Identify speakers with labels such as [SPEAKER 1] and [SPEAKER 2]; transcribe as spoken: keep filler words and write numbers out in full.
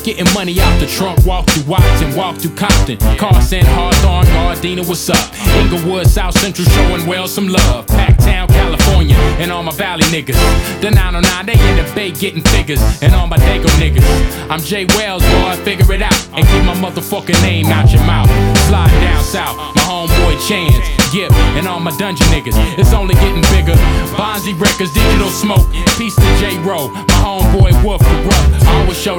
[SPEAKER 1] Getting money out the trunk, walk through Watson, walk through Compton. Carson, Hawthorne, Gardena, what's up? Inglewood, South Central, showing well some love. Packtown, California, and all my Valley niggas. The nine oh nine, they in the Bay getting figures. And all my Dago niggas. I'm Jay Wells, boy, figure it out. And keep my motherfucking name out your mouth. Slide down south, my homeboy Chance, Gip, and all my dungeon niggas. It's only getting bigger. Bonzi Records, Digital Smoke. Peace to J-Ro, my homeboy Wolf, the Rough. Always show